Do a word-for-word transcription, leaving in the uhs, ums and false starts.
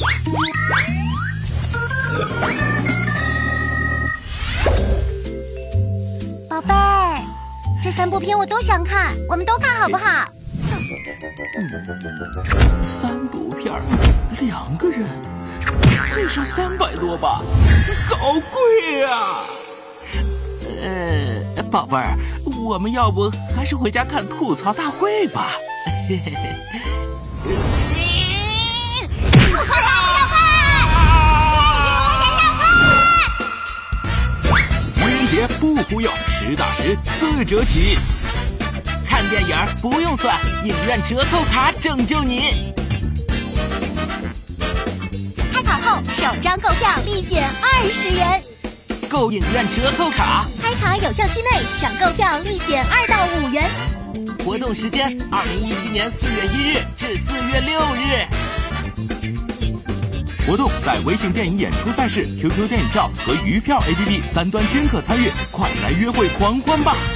宝贝儿，这三部片我都想看，我们都看好不好？ 三部片，两个人，最少三百多吧，好贵呀！呃，宝贝儿，我们要不还是回家看吐槽大会吧？嘿嘿嘿。 吐槽大会要看！ 愚人节不忽悠，实打实四折起。看电影不用算，影院折扣卡拯救你。 开考后首张购票立减二十元， 购影院折扣卡， 开卡有效期内享购票立减二到五元。 活动时间：二零一七年四月一日至四月六日。活动在微信电影演出赛事、Q Q 电影票和鱼票 A P P 三端均可参与，快来约会狂欢吧！